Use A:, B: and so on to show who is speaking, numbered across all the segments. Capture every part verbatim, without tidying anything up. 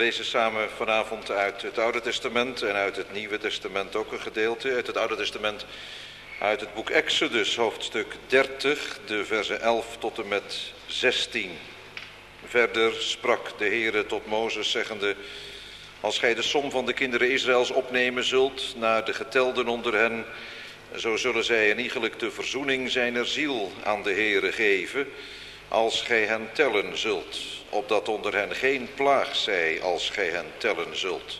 A: lezen samen vanavond uit het Oude Testament en uit het Nieuwe Testament ook een gedeelte. Uit het Oude Testament, uit het boek Exodus, hoofdstuk dertig, de versen elf tot en met zestien. Verder sprak de Heere tot Mozes, zeggende: als gij de som van de kinderen Israëls opnemen zult, naar de getelden onder hen, zo zullen zij een iegelijk de verzoening zijner ziel aan de Heere geven, als gij hen tellen zult, opdat onder hen geen plaag zij, als gij hen tellen zult.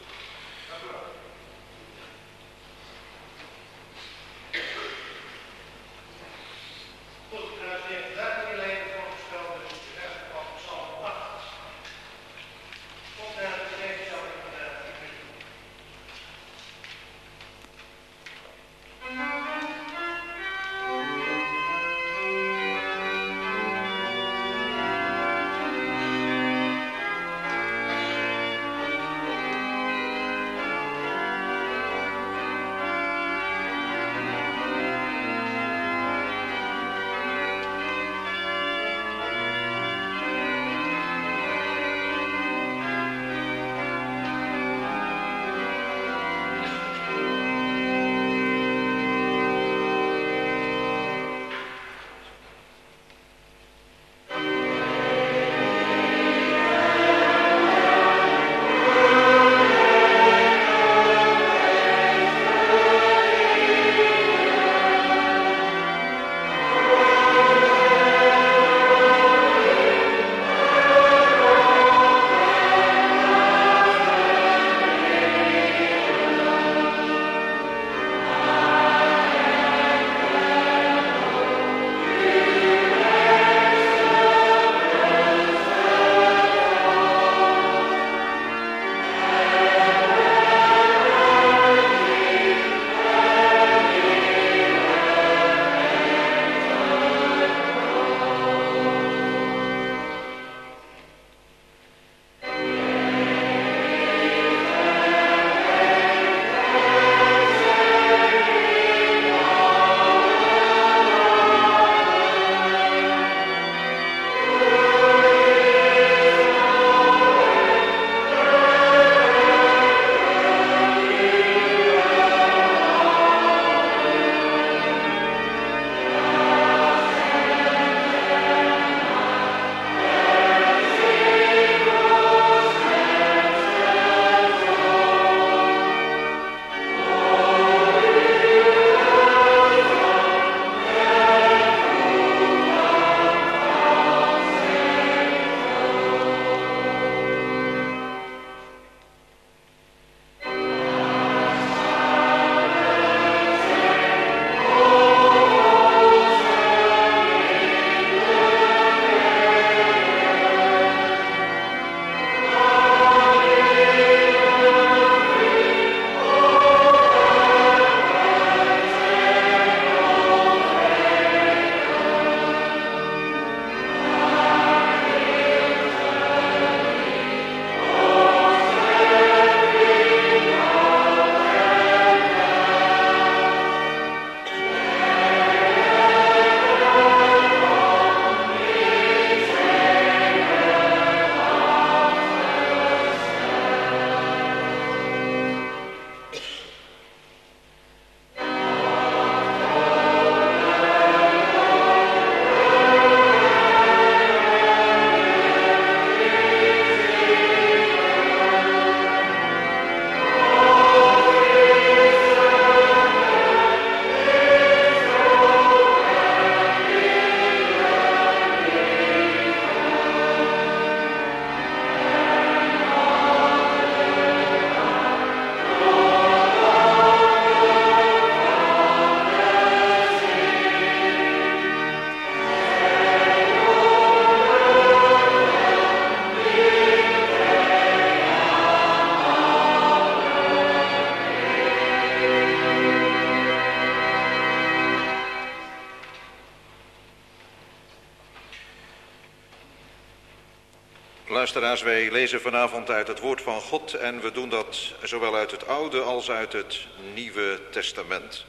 A: Luisteraars, wij lezen vanavond uit het woord van God en we doen dat zowel uit het Oude als uit het Nieuwe Testament.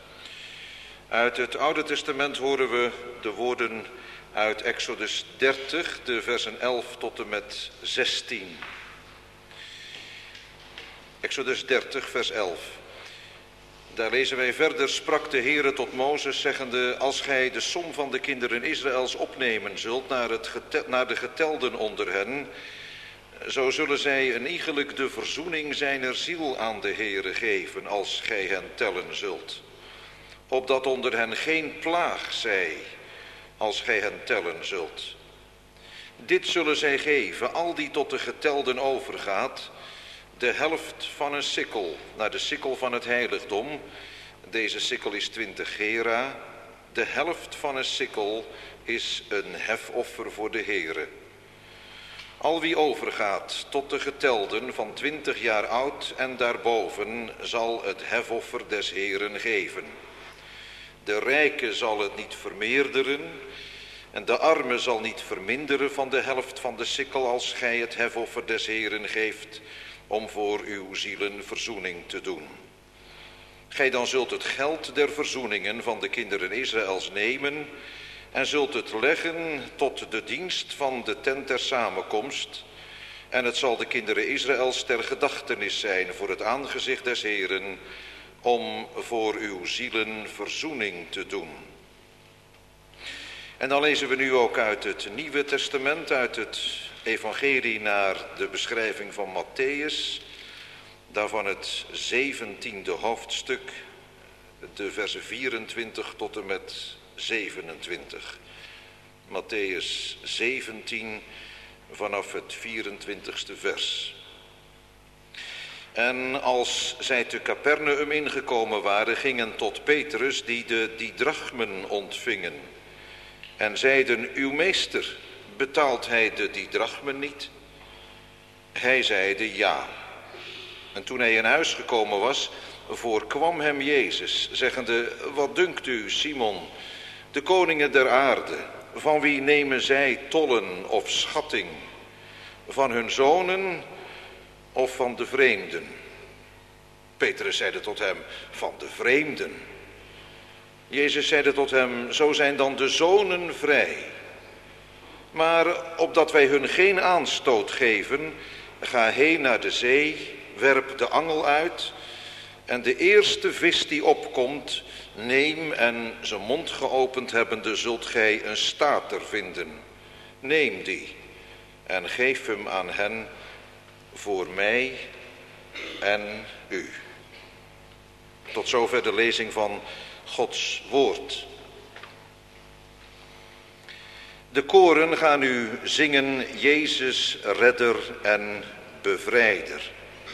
A: Uit het Oude Testament horen we de woorden uit Exodus dertig, de versen elf tot en met zestien. Exodus dertig, vers elf. Daar lezen wij verder: sprak de Heere tot Mozes, zeggende: als gij de som van de kinderen Israëls opnemen zult naar, het getel, naar de getelden onder hen, zo zullen zij een iegelijk de verzoening zijner ziel aan de Heere geven, als gij hen tellen zult. Opdat onder hen geen plaag zij, als gij hen tellen zult. Dit zullen zij geven, al die tot de getelden overgaat, de helft van een sikkel, naar de sikkel van het heiligdom. Deze sikkel is twintig gera. De helft van een sikkel is een hefoffer voor de Heere. Al wie overgaat tot de getelden van twintig jaar oud en daarboven zal het hefoffer des Heeren geven. De rijke zal het niet vermeerderen en de arme zal niet verminderen van de helft van de sikkel als gij het hefoffer des Heeren geeft, om voor uw zielen verzoening te doen. Gij dan zult het geld der verzoeningen van de kinderen Israëls nemen en zult het leggen tot de dienst van de tent der samenkomst. En het zal de kinderen Israëls ter gedachtenis zijn voor het aangezicht des Heeren, om voor uw zielen verzoening te doen. En dan lezen we nu ook uit het Nieuwe Testament, uit het evangelie naar de beschrijving van Matthäus, daarvan het zeventiende hoofdstuk, de versen vierentwintig tot en met zevenentwintig. Matthäus zeventien vanaf het vierentwintigste vers. En als zij te Capernaum ingekomen waren, gingen tot Petrus, die de didrachmen ontvingen, en zeiden: uw meester, betaalt hij de didrachmen niet? Hij zeide ja. En toen hij in huis gekomen was, voorkwam hem Jezus, zeggende: wat dunkt u, Simon, de koningen der aarde, van wie nemen zij tollen of schatting? Van hun zonen of van de vreemden? Petrus zeide tot hem: van de vreemden. Jezus zeide tot hem: zo zijn dan de zonen vrij. Maar opdat wij hun geen aanstoot geven, ga heen naar de zee, werp de angel uit, en de eerste vis die opkomt, neem, en zijn mond geopend hebbende, zult gij een stater vinden. Neem die en geef hem aan hen voor mij en u. Tot zover de lezing van Gods woord. De koren gaan nu zingen: Jezus, redder en bevrijder.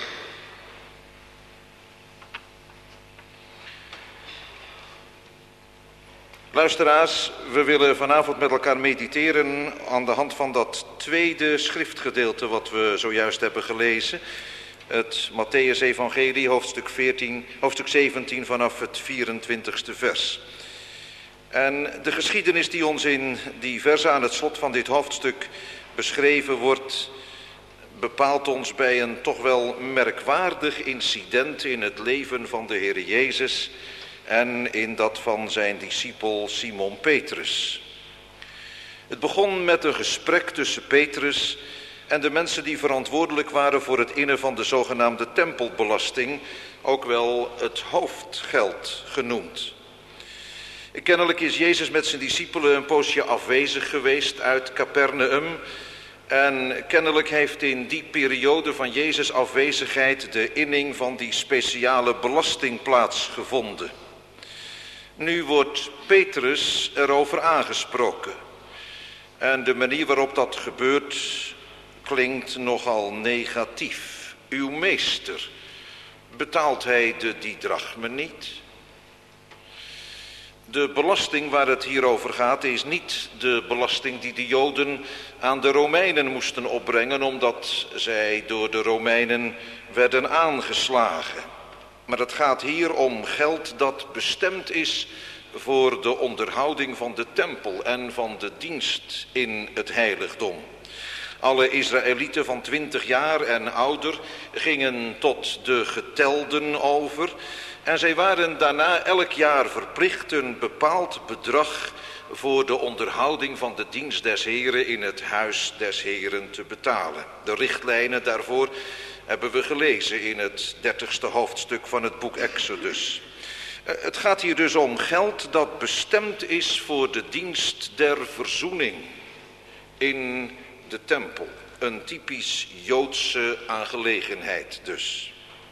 A: Luisteraars, we willen vanavond met elkaar mediteren aan de hand van dat tweede schriftgedeelte wat we zojuist hebben gelezen. Het Matthäus-evangelie, hoofdstuk veertien, hoofdstuk zeventien vanaf het vierentwintigste vers. En de geschiedenis die ons in die versen aan het slot van dit hoofdstuk beschreven wordt, bepaalt ons bij een toch wel merkwaardig incident in het leven van de Heer Jezus en in dat van zijn discipel Simon Petrus. Het begon met een gesprek tussen Petrus en de mensen die verantwoordelijk waren voor het innen van de zogenaamde tempelbelasting, ook wel het hoofdgeld genoemd. Kennelijk is Jezus met zijn discipelen een poosje afwezig geweest uit Capernaum. En kennelijk heeft in die periode van Jezus' afwezigheid de inning van die speciale belasting plaatsgevonden. Nu wordt Petrus erover aangesproken. En de manier waarop dat gebeurt klinkt nogal negatief. Uw meester, betaalt hij de didrachmen niet? De belasting waar het hier over gaat is niet de belasting die de Joden aan de Romeinen moesten opbrengen, omdat zij door de Romeinen werden aangeslagen. Maar het gaat hier om geld dat bestemd is voor de onderhouding van de tempel en van de dienst in het heiligdom. Alle Israëlieten van twintig jaar en ouder gingen tot de getelden over. En zij waren daarna elk jaar verplicht een bepaald bedrag voor de onderhouding van de dienst des Heren in het huis des Heren te betalen. De richtlijnen daarvoor hebben we gelezen in het dertigste hoofdstuk van het boek Exodus. Het gaat hier dus om geld dat bestemd is voor de dienst der verzoening in de tempel. Een typisch Joodse aangelegenheid dus.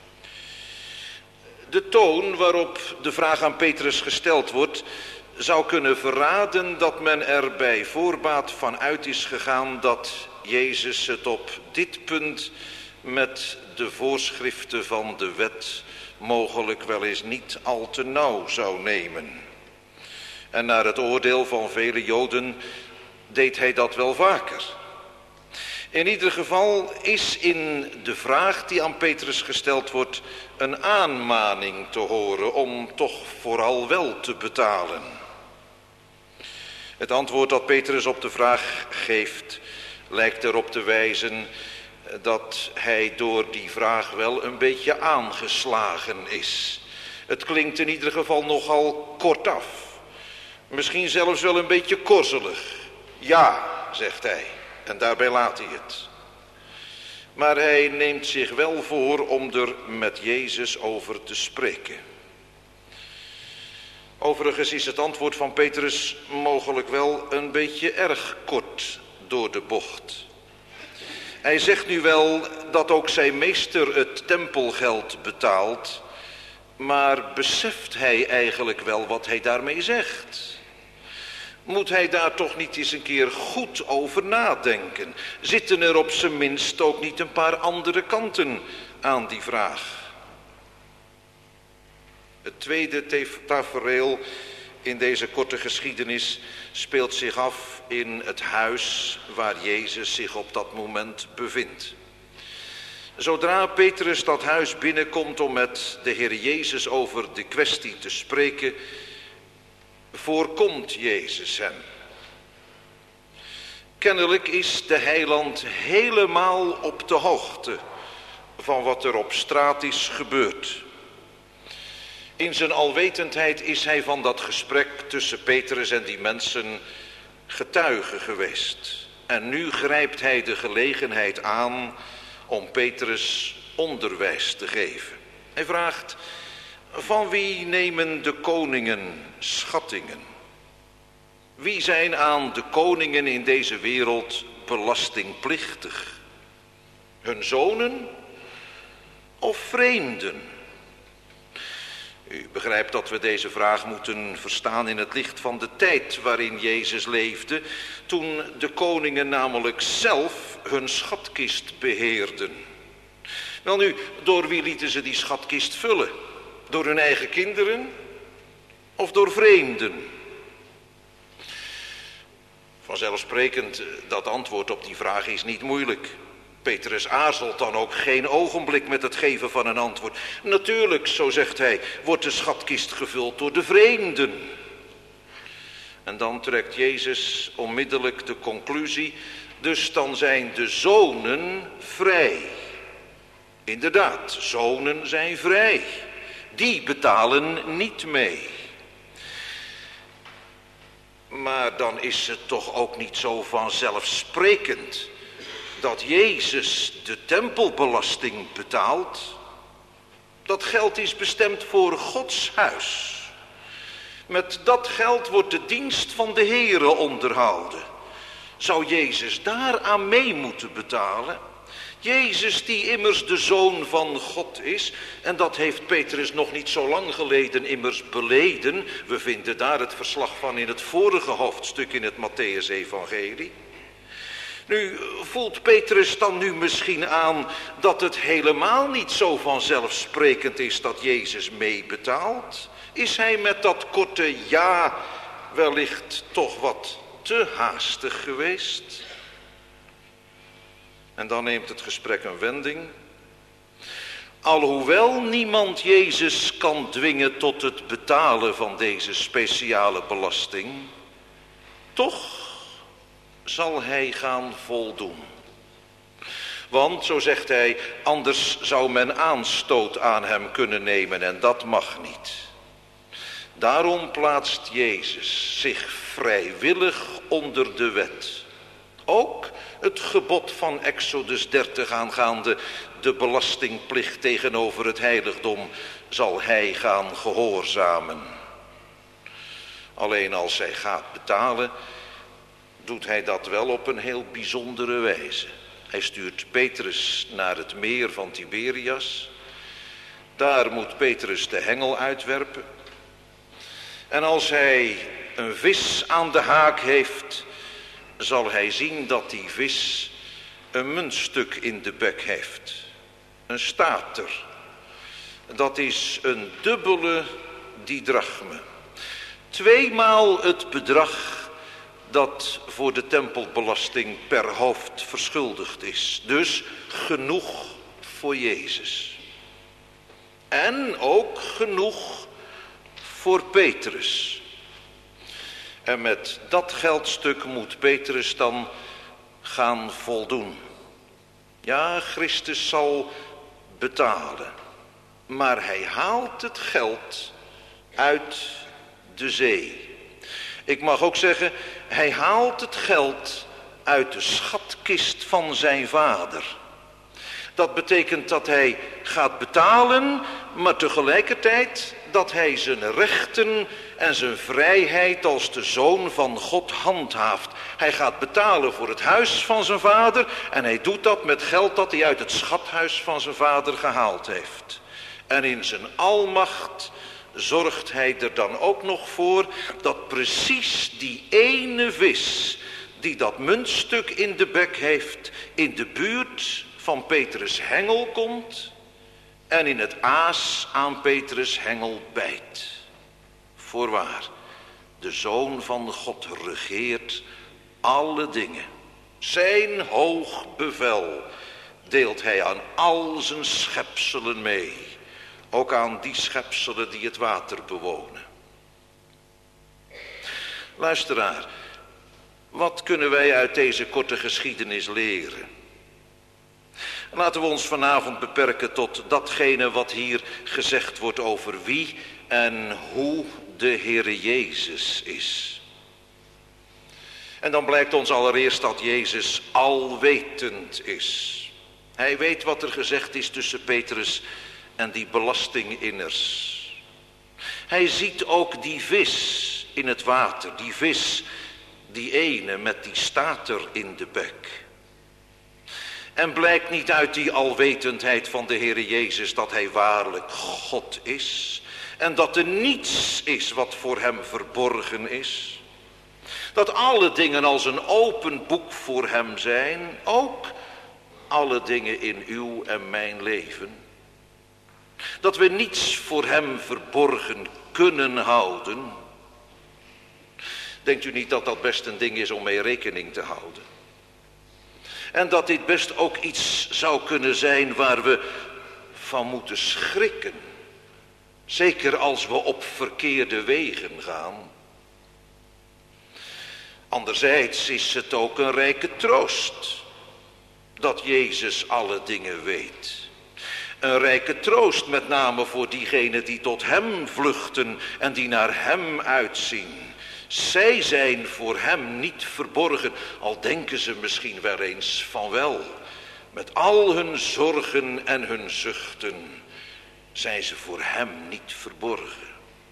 A: De toon waarop de vraag aan Petrus gesteld wordt, zou kunnen verraden dat men er bij voorbaat van uit is gegaan dat Jezus het op dit punt met de voorschriften van de wet mogelijk wel eens niet al te nauw zou nemen. En naar het oordeel van vele Joden deed hij dat wel vaker. In ieder geval is in de vraag die aan Petrus gesteld wordt een aanmaning te horen om toch vooral wel te betalen. Het antwoord dat Petrus op de vraag geeft lijkt erop te wijzen dat hij door die vraag wel een beetje aangeslagen is. Het klinkt in ieder geval nogal kortaf. Misschien zelfs wel een beetje korzelig. Ja, zegt hij. En daarbij laat hij het. Maar hij neemt zich wel voor om er met Jezus over te spreken. Overigens is het antwoord van Petrus mogelijk wel een beetje erg kort door de bocht. Hij zegt nu wel dat ook zijn meester het tempelgeld betaalt, maar beseft hij eigenlijk wel wat hij daarmee zegt? Moet hij daar toch niet eens een keer goed over nadenken? Zitten er op zijn minst ook niet een paar andere kanten aan die vraag? Het tweede tafereel in deze korte geschiedenis speelt zich af in het huis waar Jezus zich op dat moment bevindt. Zodra Petrus dat huis binnenkomt om met de Heer Jezus over de kwestie te spreken, voorkomt Jezus hem. Kennelijk is de heiland helemaal op de hoogte van wat er op straat is gebeurd. In zijn alwetendheid is hij van dat gesprek tussen Petrus en die mensen getuige geweest. En nu grijpt hij de gelegenheid aan om Petrus onderwijs te geven. Hij vraagt: van wie nemen de koningen schattingen? Wie zijn aan de koningen in deze wereld belastingplichtig? Hun zonen of vreemden? U begrijpt dat we deze vraag moeten verstaan in het licht van de tijd waarin Jezus leefde, toen de koningen namelijk zelf hun schatkist beheerden. Welnu, door wie lieten ze die schatkist vullen? Door hun eigen kinderen of door vreemden? Vanzelfsprekend, dat antwoord op die vraag is niet moeilijk. Petrus aarzelt dan ook geen ogenblik met het geven van een antwoord. Natuurlijk, zo zegt hij, wordt de schatkist gevuld door de vreemden. En dan trekt Jezus onmiddellijk de conclusie: dus dan zijn de zonen vrij. Inderdaad, zonen zijn vrij. Die betalen niet mee. Maar dan is het toch ook niet zo vanzelfsprekend dat Jezus de tempelbelasting betaalt. Dat geld is bestemd voor Gods huis. Met dat geld wordt de dienst van de Heere onderhouden. Zou Jezus daaraan mee moeten betalen? Jezus die immers de Zoon van God is, en dat heeft Petrus nog niet zo lang geleden immers beleden. We vinden daar het verslag van in het vorige hoofdstuk in het Mattheüs-evangelie. Nu voelt Petrus dan nu misschien aan dat het helemaal niet zo vanzelfsprekend is dat Jezus meebetaalt? Is hij met dat korte ja wellicht toch wat te haastig geweest? En dan neemt het gesprek een wending. Alhoewel niemand Jezus kan dwingen tot het betalen van deze speciale belasting, toch zal hij gaan voldoen. Want, zo zegt hij, anders zou men aanstoot aan hem kunnen nemen en dat mag niet. Daarom plaatst Jezus zich vrijwillig onder de wet. Ook het gebod van Exodus dertig aangaande de belastingplicht tegenover het heiligdom zal hij gaan gehoorzamen. Alleen als hij gaat betalen, doet hij dat wel op een heel bijzondere wijze. Hij stuurt Petrus naar het meer van Tiberias. Daar moet Petrus de hengel uitwerpen. En als hij een vis aan de haak heeft, zal hij zien dat die vis een muntstuk in de bek heeft. Een stater. Dat is een dubbele didrachme. Tweemaal het bedrag dat voor de tempelbelasting per hoofd verschuldigd is. Dus genoeg voor Jezus. En ook genoeg voor Petrus. En met dat geldstuk moet Petrus dan gaan voldoen. Ja, Christus zal betalen. Maar hij haalt het geld uit de zee. Ik mag ook zeggen, hij haalt het geld uit de schatkist van zijn vader. Dat betekent dat hij gaat betalen, maar tegelijkertijd dat hij zijn rechten en zijn vrijheid als de zoon van God handhaaft. Hij gaat betalen voor het huis van zijn vader en hij doet dat met geld dat hij uit het schathuis van zijn vader gehaald heeft. En in zijn almacht zorgt hij er dan ook nog voor dat precies die ene vis die dat muntstuk in de bek heeft, in de buurt van Petrus' hengel komt en in het aas aan Petrus' hengel bijt. Voorwaar, de Zoon van God regeert alle dingen. Zijn hoog bevel deelt hij aan al zijn schepselen mee. Ook aan die schepselen die het water bewonen. Luisteraar, wat kunnen wij uit deze korte geschiedenis leren? Laten we ons vanavond beperken tot datgene wat hier gezegd wordt over wie en hoe de Heere Jezus is. En dan blijkt ons allereerst dat Jezus alwetend is. Hij weet wat er gezegd is tussen Petrus en die belastinginners. Hij ziet ook die vis in het water, die vis, die ene met die stater in de bek. En blijkt niet uit die alwetendheid van de Heere Jezus dat hij waarlijk God is en dat er niets is wat voor hem verborgen is. Dat alle dingen als een open boek voor hem zijn, ook alle dingen in uw en mijn leven. Dat we niets voor hem verborgen kunnen houden. Denkt u niet dat dat best een ding is om mee rekening te houden? En dat dit best ook iets zou kunnen zijn waar we van moeten schrikken. Zeker als we op verkeerde wegen gaan. Anderzijds is het ook een rijke troost dat Jezus alle dingen weet. Een rijke troost met name voor diegenen die tot hem vluchten en die naar hem uitzien. Zij zijn voor hem niet verborgen, al denken ze misschien wel eens van wel. Met al hun zorgen en hun zuchten zijn ze voor hem niet verborgen.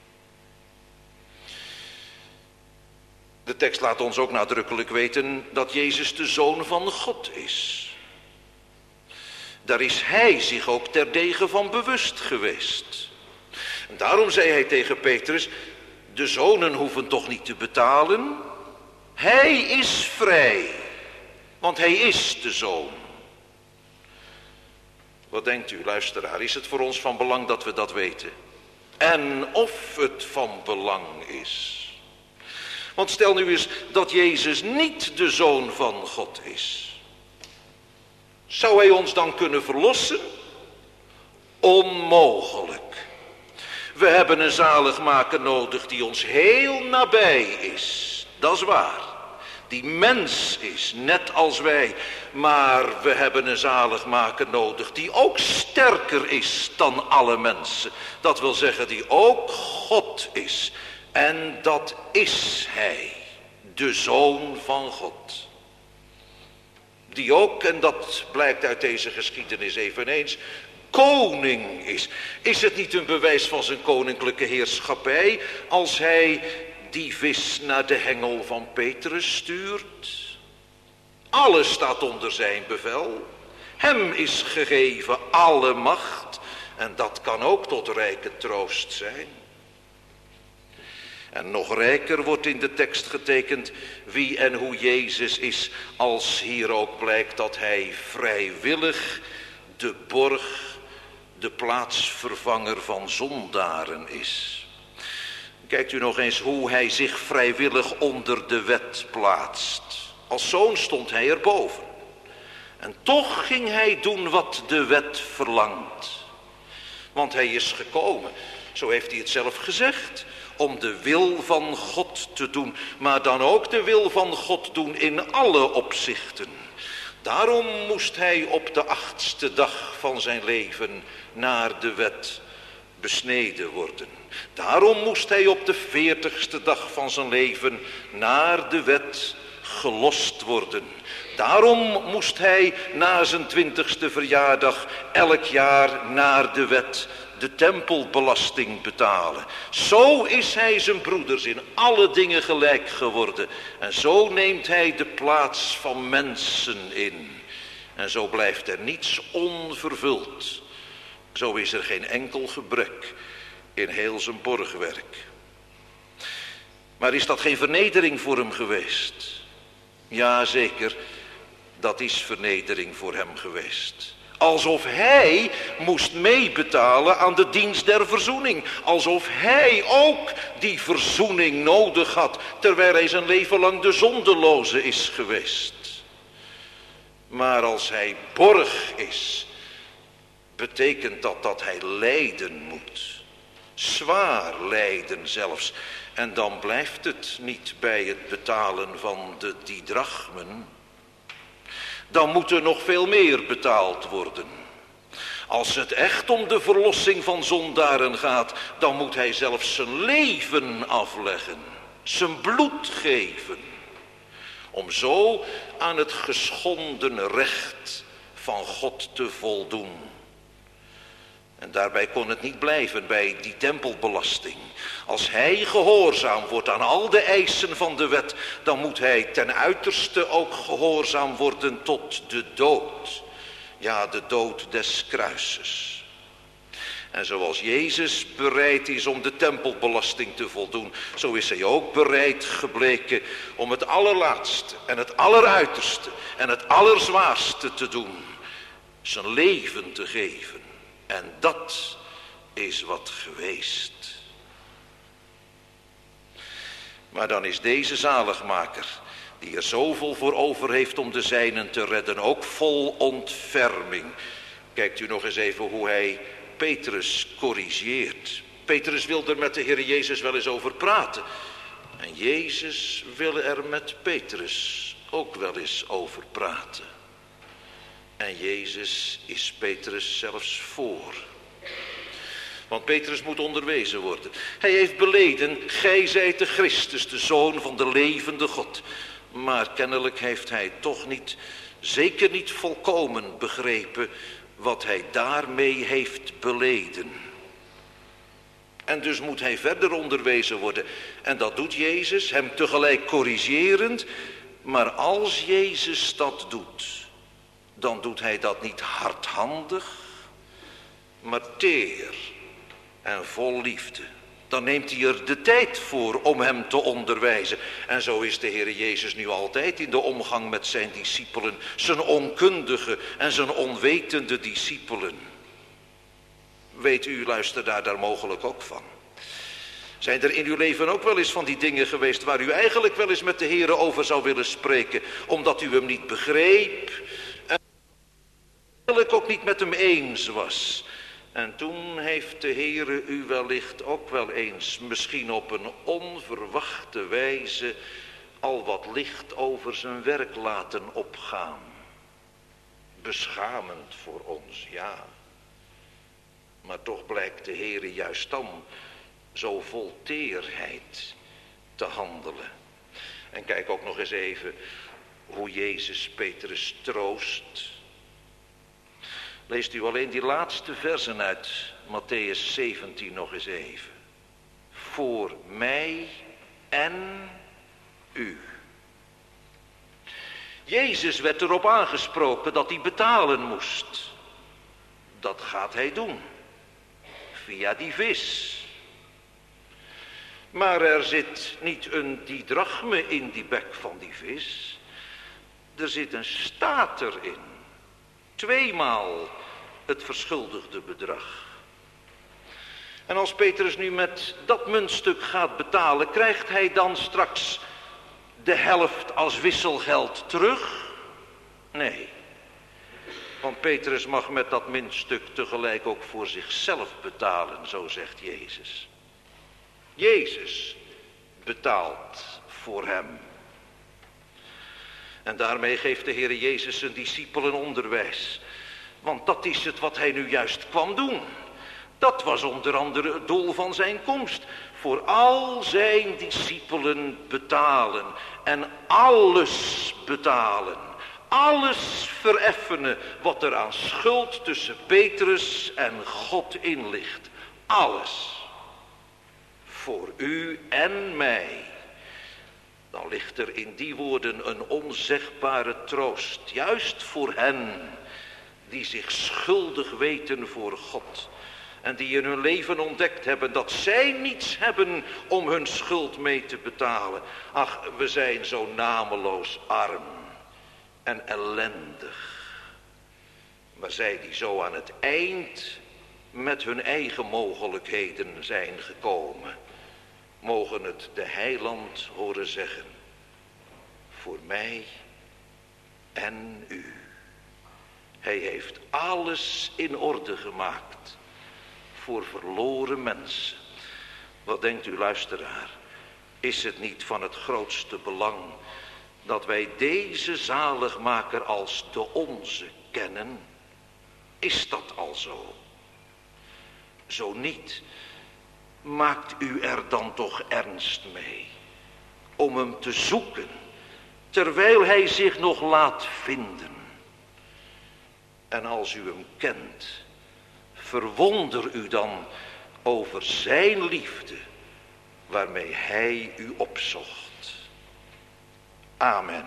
A: De tekst laat ons ook nadrukkelijk weten dat Jezus de Zoon van God is. Daar is hij zich ook terdege van bewust geweest. En daarom zei hij tegen Petrus, de zonen hoeven toch niet te betalen? Hij is vrij, want hij is de zoon. Wat denkt u, luisteraar, is het voor ons van belang dat we dat weten? En of het van belang is. Want stel nu eens dat Jezus niet de Zoon van God is. Zou hij ons dan kunnen verlossen? Onmogelijk. We hebben een zaligmaker nodig die ons heel nabij is. Dat is waar. Die mens is, net als wij. Maar we hebben een zaligmaker nodig die ook sterker is dan alle mensen. Dat wil zeggen die ook God is. En dat is hij. De Zoon van God. Die ook, en dat blijkt uit deze geschiedenis eveneens, koning is. Is het niet een bewijs van zijn koninklijke heerschappij als hij die vis naar de hengel van Petrus stuurt? Alles staat onder zijn bevel. Hem is gegeven alle macht en dat kan ook tot rijke troost zijn. En nog rijker wordt in de tekst getekend wie en hoe Jezus is, als hier ook blijkt dat hij vrijwillig de borg, de plaatsvervanger van zondaren is. Kijkt u nog eens hoe hij zich vrijwillig onder de wet plaatst. Als zoon stond hij erboven. En toch ging hij doen wat de wet verlangt. Want hij is gekomen, zo heeft hij het zelf gezegd, om de wil van God te doen, maar dan ook de wil van God doen in alle opzichten. Daarom moest hij op de achtste dag van zijn leven naar de wet besneden worden. Daarom moest hij op de veertigste dag van zijn leven naar de wet gelost worden. Daarom moest hij na zijn twintigste verjaardag elk jaar naar de wet de tempelbelasting betalen. Zo is hij zijn broeders in alle dingen gelijk geworden. En zo neemt hij de plaats van mensen in. En zo blijft er niets onvervuld. Zo is er geen enkel gebrek in heel zijn borgwerk. Maar is dat geen vernedering voor hem geweest? Ja, zeker, dat is vernedering voor hem geweest. Alsof hij moest meebetalen aan de dienst der verzoening. Alsof hij ook die verzoening nodig had, terwijl hij zijn leven lang de zondeloze is geweest. Maar als hij borg is, betekent dat dat hij lijden moet. Zwaar lijden zelfs. En dan blijft het niet bij het betalen van de didrachmen. Dan moet er nog veel meer betaald worden. Als het echt om de verlossing van zondaren gaat, dan moet hij zelfs zijn leven afleggen. Zijn bloed geven. Om zo aan het geschonden recht van God te voldoen. En daarbij kon het niet blijven bij die tempelbelasting. Als hij gehoorzaam wordt aan al de eisen van de wet, dan moet hij ten uiterste ook gehoorzaam worden tot de dood. Ja, de dood des kruises. En zoals Jezus bereid is om de tempelbelasting te voldoen, zo is hij ook bereid gebleken om het allerlaatste en het alleruiterste en het allerzwaarste te doen. Zijn leven te geven. En dat is wat geweest. Maar dan is deze zaligmaker, die er zoveel voor over heeft om de zijnen te redden, ook vol ontferming. Kijkt u nog eens even hoe hij Petrus corrigeert. Petrus wil er met de Heer Jezus wel eens over praten. En Jezus wil er met Petrus ook wel eens over praten. En Jezus is Petrus zelfs voor. Want Petrus moet onderwezen worden. Hij heeft beleden, gij zijt de Christus, de Zoon van de levende God. Maar kennelijk heeft hij toch niet, zeker niet volkomen begrepen wat hij daarmee heeft beleden. En dus moet hij verder onderwezen worden. En dat doet Jezus, hem tegelijk corrigerend. Maar als Jezus dat doet, dan doet hij dat niet hardhandig, maar teer en vol liefde. Dan neemt hij er de tijd voor om hem te onderwijzen. En zo is de Heer Jezus nu altijd in de omgang met zijn discipelen, zijn onkundige en zijn onwetende discipelen. Weet u, luister daar, daar mogelijk ook van. Zijn er in uw leven ook wel eens van die dingen geweest waar u eigenlijk wel eens met de Heer over zou willen spreken, omdat u hem niet begreep en eigenlijk ook niet met hem eens was? En toen heeft de Heere u wellicht ook wel eens, misschien op een onverwachte wijze, al wat licht over zijn werk laten opgaan. Beschamend voor ons, ja. Maar toch blijkt de Heere juist dan zo vol teerheid te handelen. En kijk ook nog eens even hoe Jezus Petrus troost. Leest u alleen die laatste versen uit Mattheüs zeventien nog eens even. Voor mij en u. Jezus werd erop aangesproken dat hij betalen moest. Dat gaat hij doen. Via die vis. Maar er zit niet een didrachme in die bek van die vis. Er zit een stater in. Tweemaal het verschuldigde bedrag. En als Petrus nu met dat muntstuk gaat betalen, krijgt hij dan straks de helft als wisselgeld terug? Nee. Want Petrus mag met dat muntstuk tegelijk ook voor zichzelf betalen, zo zegt Jezus. Jezus betaalt voor hem. En daarmee geeft de Heer Jezus zijn discipelen onderwijs. Want dat is het wat hij nu juist kwam doen. Dat was onder andere het doel van zijn komst. Voor al zijn discipelen betalen. En alles betalen. Alles vereffenen wat er aan schuld tussen Petrus en God in ligt. Alles. Voor u en mij. Dan ligt er in die woorden een onzegbare troost. Juist voor hen die zich schuldig weten voor God. En die in hun leven ontdekt hebben dat zij niets hebben om hun schuld mee te betalen. Ach, we zijn zo nameloos arm en ellendig. Maar zij die zo aan het eind met hun eigen mogelijkheden zijn gekomen, mogen het de heiland horen zeggen. Voor mij en u. Hij heeft alles in orde gemaakt voor verloren mensen. Wat denkt u, luisteraar? Is het niet van het grootste belang dat wij deze zaligmaker als de onze kennen? Is dat al zo? Zo niet, maakt u er dan toch ernst mee om hem te zoeken terwijl hij zich nog laat vinden. En als u hem kent, verwonder u dan over zijn liefde waarmee hij u opzocht. Amen.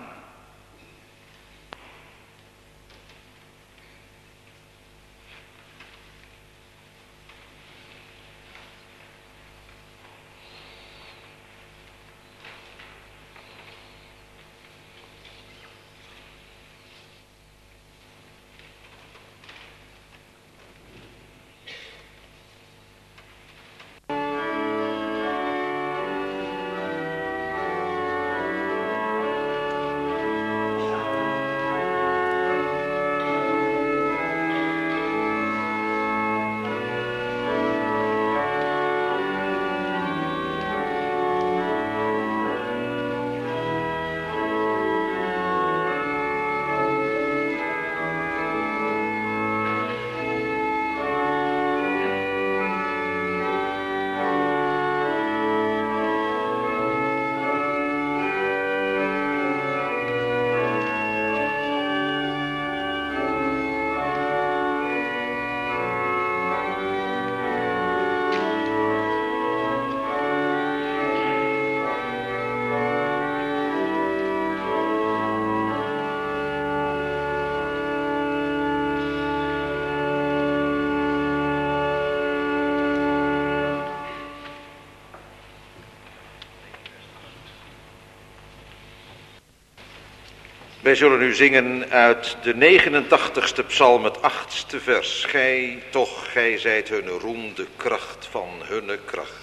A: Wij zullen nu zingen uit de negenentachtigste psalm, het achtste vers. Gij toch, gij zijt hun roem, de kracht van hunne kracht.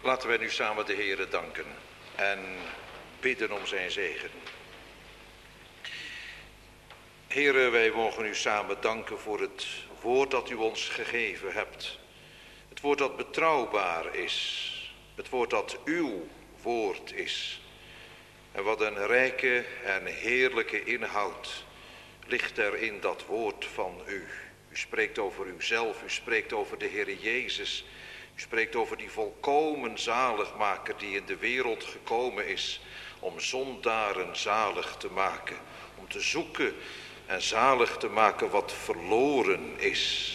A: Laten wij nu samen de Heere danken en bidden om zijn zegen. Heere, wij mogen u samen danken voor het woord dat u ons gegeven hebt. Het woord dat betrouwbaar is. Het woord dat uw woord is. En wat een rijke en heerlijke inhoud ligt er in dat woord van u. U spreekt over uzelf, u spreekt over de Heere Jezus. U spreekt over die volkomen zaligmaker die in de wereld gekomen is om zondaren zalig te maken. Om te zoeken en zalig te maken wat verloren is.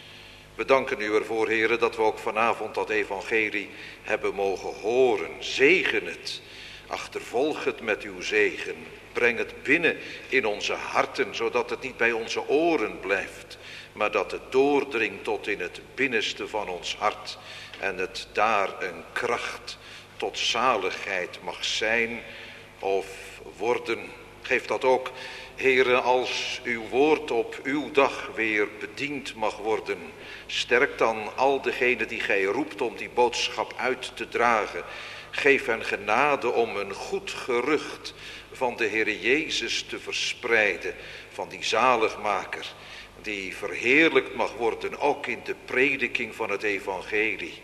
A: We danken u ervoor, Heere, dat we ook vanavond dat evangelie hebben mogen horen. Zegen het, achtervolg het met uw zegen. Breng het binnen in onze harten, zodat het niet bij onze oren blijft, maar dat het doordringt tot in het binnenste van ons hart en het daar een kracht tot zaligheid mag zijn of worden. Geef dat ook, Heere, als uw woord op uw dag weer bediend mag worden. Sterk dan al degenen die gij roept om die boodschap uit te dragen. Geef hen genade om een goed gerucht van de Heere Jezus te verspreiden, van die zaligmaker, die verheerlijkt mag worden, ook in de prediking van het evangelie.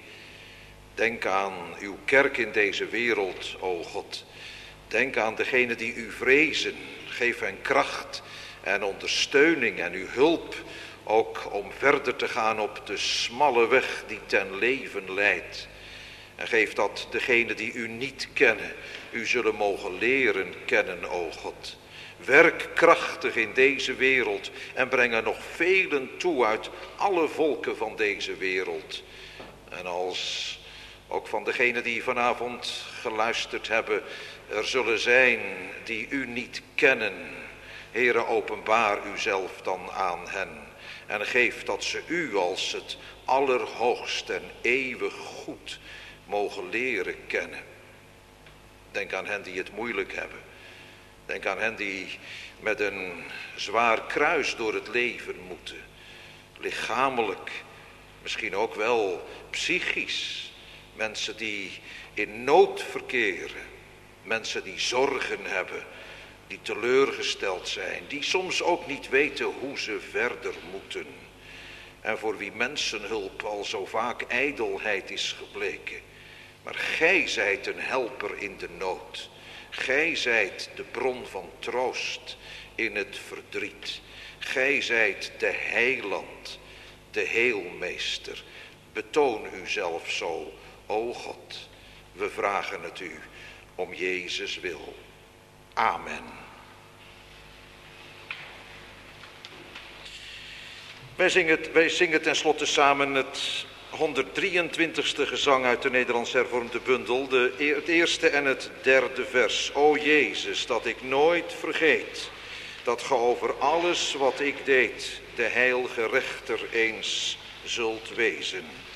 A: Denk aan uw kerk in deze wereld, o God. Denk aan degenen die u vrezen. Geef hen kracht en ondersteuning en uw hulp, ook om verder te gaan op de smalle weg die ten leven leidt. En geef dat degenen die u niet kennen, u zullen mogen leren kennen, o God. Werk krachtig in deze wereld en breng er nog velen toe uit alle volken van deze wereld. En als ook van degenen die vanavond geluisterd hebben, er zullen zijn die u niet kennen. Heere, openbaar uzelf dan aan hen. En geef dat ze u als het allerhoogst en eeuwig goed mogen leren kennen. Denk aan hen die het moeilijk hebben. Denk aan hen die met een zwaar kruis door het leven moeten. Lichamelijk, misschien ook wel psychisch. Mensen die in nood verkeren. Mensen die zorgen hebben, die teleurgesteld zijn, die soms ook niet weten hoe ze verder moeten. En voor wie mensenhulp al zo vaak ijdelheid is gebleken. Maar gij zijt een helper in de nood. Gij zijt de bron van troost in het verdriet. Gij zijt de heiland, de heelmeester. Betoon uzelf zo, o God. We vragen het u om Jezus wil. Amen. Wij zingen, wij zingen tenslotte samen het honderddrieëntwintigste gezang uit de Nederlands hervormde bundel. De, het eerste en het derde vers. O Jezus, dat ik nooit vergeet, dat ge over alles wat ik deed, de heilige rechter eens zult wezen.